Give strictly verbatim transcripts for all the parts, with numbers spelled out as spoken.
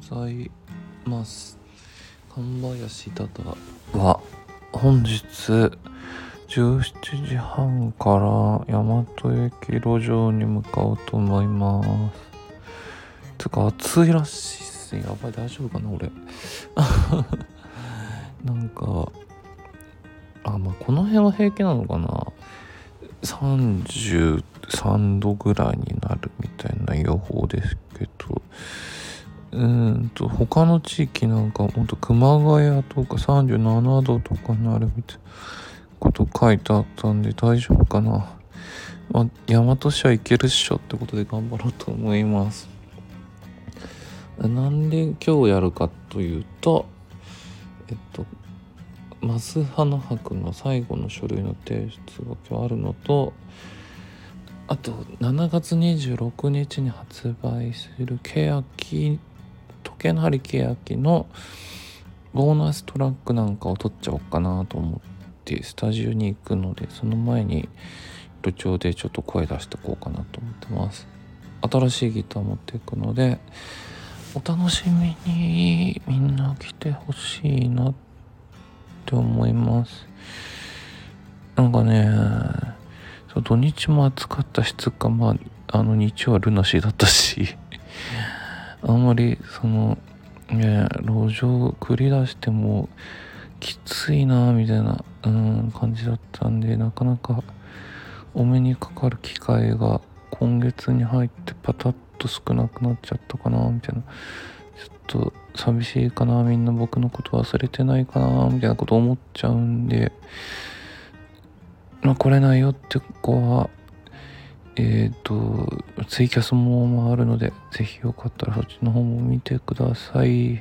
ざいます。神林だだは本日じゅうしちじはんから大和駅路上に向かおうと思います。つか暑いらしいっすね。やばい、大丈夫かな俺なんかあまあこの辺は平気なのかな。さんじゅうさんどぐらいになるみたいな予報ですけど、うーんと他の地域なんかほんと熊谷とかさんじゅうななどとかになるみたいなこと書いてあったんで大丈夫かな。まあ大和市はいけるっしょってことで頑張ろうと思います。なんで今日やるかというと、えっと増花博の最後の書類の提出が今日あるのと、あとしちがつにじゅうろくにちに発売するケヤキ時計の針ケヤキのボーナストラックなんかを撮っちゃおうかなと思ってスタジオに行くので、その前に路上でちょっと声出してこうかなと思ってます。新しいギター持っていくのでお楽しみに。みんな来てほしいなって思います。なんかね、そう土日も暑かったし、つかまああの日曜はルナシーだったしあんまりそのね路上繰り出してもきついなみたいなうん感じだったんで、なかなかお目にかかる機会が今月に入ってパタッと少なくなっちゃったかなみたいな、ちょっと寂しいかな、みんな僕のこと忘れてないかなみたいなこと思っちゃうんで、まあ来れないよって子はえっとツイキャスもあるので、ぜひよかったらそっちの方も見てください。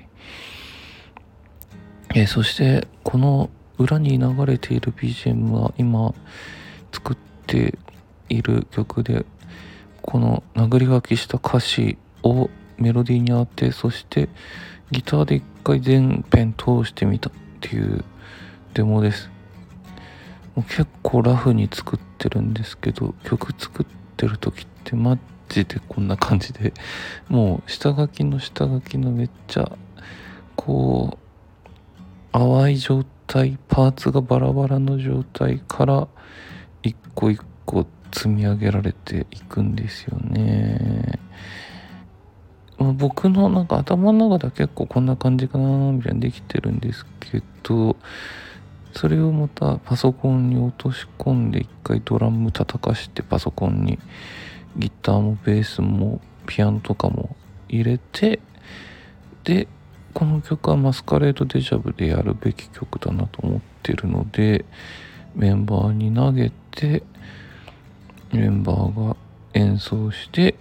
えー、そしてこの裏に流れている ビージーエム は今作っている曲で、この殴り書きした歌詞をメロディーに当て、そしてギターで一回全編通してみたっていうデモです。もう結構ラフに作ってるんですけど、曲作ってる時ってマジでこんな感じで、もう下書きの下書きのめっちゃこう淡い状態、パーツがバラバラの状態から一個一個積み上げられていくんですよね。まあ、僕のなんか頭の中では結構こんな感じかなみたいにできてるんですけど、それをまたパソコンに落とし込んで一回ドラム叩かしてパソコンにギターもベースもピアノとかも入れて、でこの曲はマスカレードデジャブでやるべき曲だなと思ってるので、メンバーに投げてメンバーが演奏して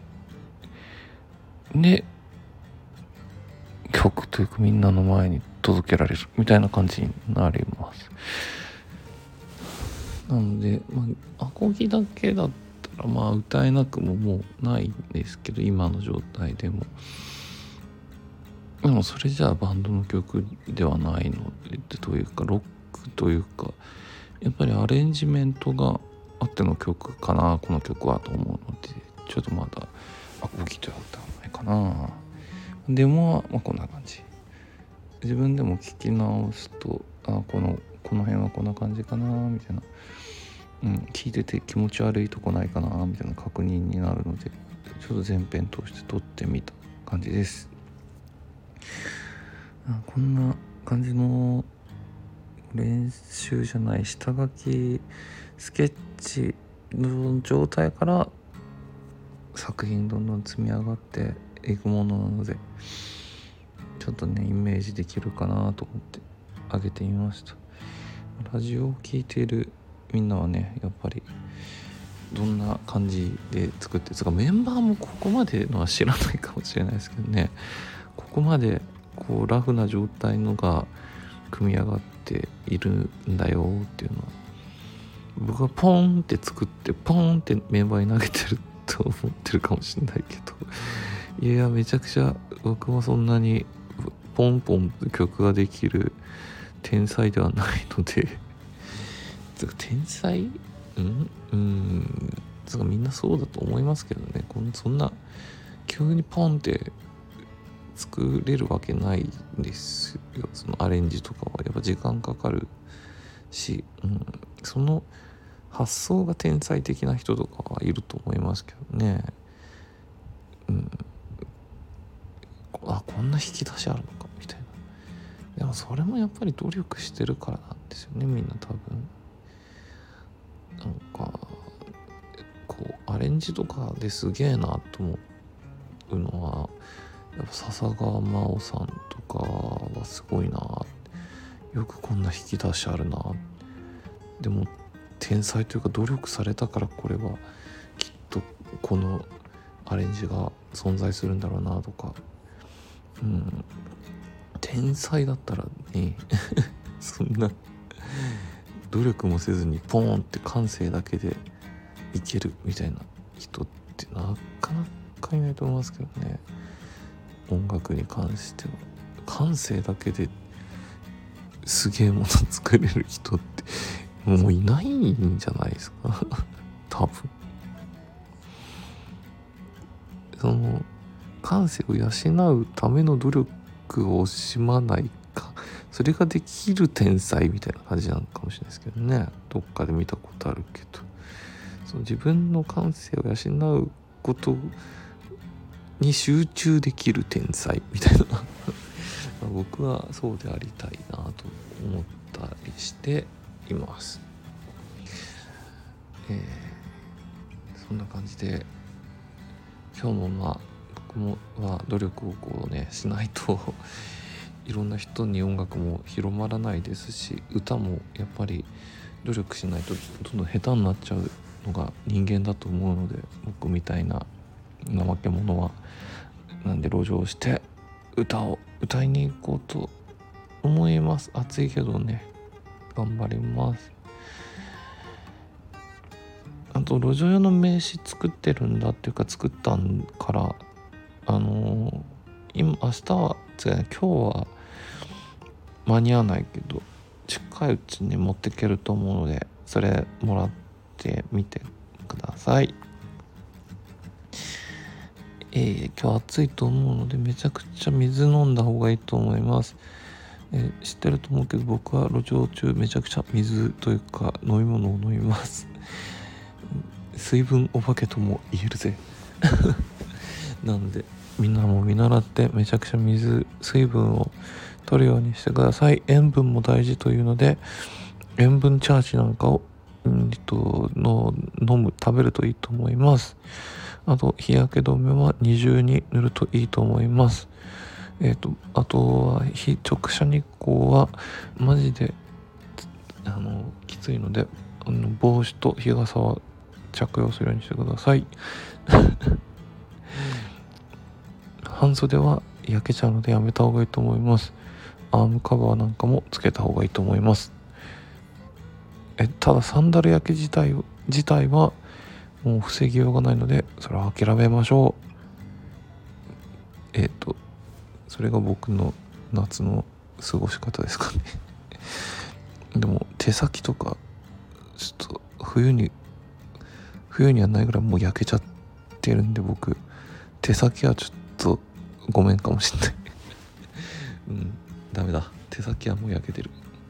で曲というかみんなの前に届けられるみたいな感じになります。なので、まあ、アコギだけだったらまあ歌えなくももうないんですけど、今の状態でもでもそれじゃあバンドの曲ではないので、というかロックというかやっぱりアレンジメントがあっての曲かなこの曲はと思うので、ちょっとまだアコギでは歌わないかな。でもまあこんな感じ。自分でも聞き直すと、あこのこの辺はこんな感じかなみたいな、うん、聞いてて気持ち悪いとこないかなみたいな確認になるので、ちょっと全編通して撮ってみた感じです。あこんな感じの練習じゃない下書きスケッチの状態から作品どんどん積み上がっていくものなので、ちょっとねイメージできるかなと思ってあげてみました。ラジオを聴いているみんなはねやっぱりどんな感じで作ってつかメンバーもここまでのは知らないかもしれないですけどね、ここまでこうラフな状態のが組み上がっているんだよっていうのは、僕はポーンって作ってポーンってメンバーに投げてると思ってるかもしれないけど、いやめちゃくちゃ僕もそんなにポンポン曲ができる天才ではないので天才うんうんつかみんなそうだと思いますけどね、こんそんな急にポンって作れるわけないんですよ。そのアレンジとかはやっぱ時間かかるし、うん、その発想が天才的な人とかはいると思いますけどね。うん、あ、こんな引き出しあるのかみたいな。でもそれもやっぱり努力してるからなんですよね、みんな多分。なんかこうアレンジとかですげえなと思うのはやっぱ笹川真央さんとかはすごいな、よくこんな引き出しあるな。でも天才というか努力されたからこれはきっとこのアレンジが存在するんだろうなとか、うん、天才だったらねそんな努力もせずにポーンって感性だけでいけるみたいな人ってなかなかいないと思いますけどね。音楽に関しては感性だけですげえもの作れる人ってもういないんじゃないですか多分。その感性を養うための努力を惜しまないか、それができる天才みたいな感じなのかもしれないですけどね。どっかで見たことあるけど、その自分の感性を養うことに集中できる天才みたいな僕はそうでありたいなと思ったりしています。えー、そんな感じで今日もまあ僕もは努力をこうねしないといろんな人に音楽も広まらないですし、歌もやっぱり努力しないとどんどん下手になっちゃうのが人間だと思うので、僕みたいな怠け者はなんで路上して歌を歌いに行こうと思います。暑いけどね頑張ります。あと路上用の名刺作ってるんだっていうか作ったからあのー、今明日は違う、今日は間に合わないけど近いうちに持っていけると思うので、それもらってみてください。えー、今日暑いと思うのでめちゃくちゃ水飲んだ方がいいと思います。えー、知ってると思うけど僕は路上中めちゃくちゃ水というか飲み物を飲みます水分お化けとも言えるぜなのでみんなも見習ってめちゃくちゃ水水分を取るようにしてください。塩分も大事というので塩分チャージなんかを、うんと、の飲む食べるといいと思います。あと日焼け止めは二重に塗るといいと思います。えっとあとは非直射日光はマジであのきついのであの帽子と日傘は着用するようにしてください半袖は焼けちゃうのでやめた方がいいと思います。アームカバーなんかもつけた方がいいと思います。えただサンダル焼け自体自体はもう防ぎようがないのでそれは諦めましょう。えっとそれが僕の夏の過ごし方ですかねでも手先とかちょっと冬に冬にはないぐらいもう焼けちゃってるんで、僕手先はちょっとごめんかもしんないうんダメだ、手先はもう焼けてる。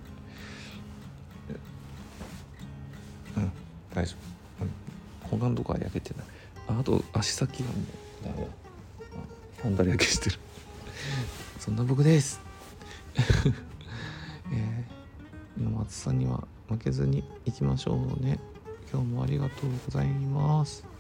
うん大丈夫、うん、他のとこは焼けてない。 あ, あと足先がもうダメだ、サンダル焼けしてるそんな僕ですえー、の暑さには負けずにいきましょうね。今日もありがとうございます。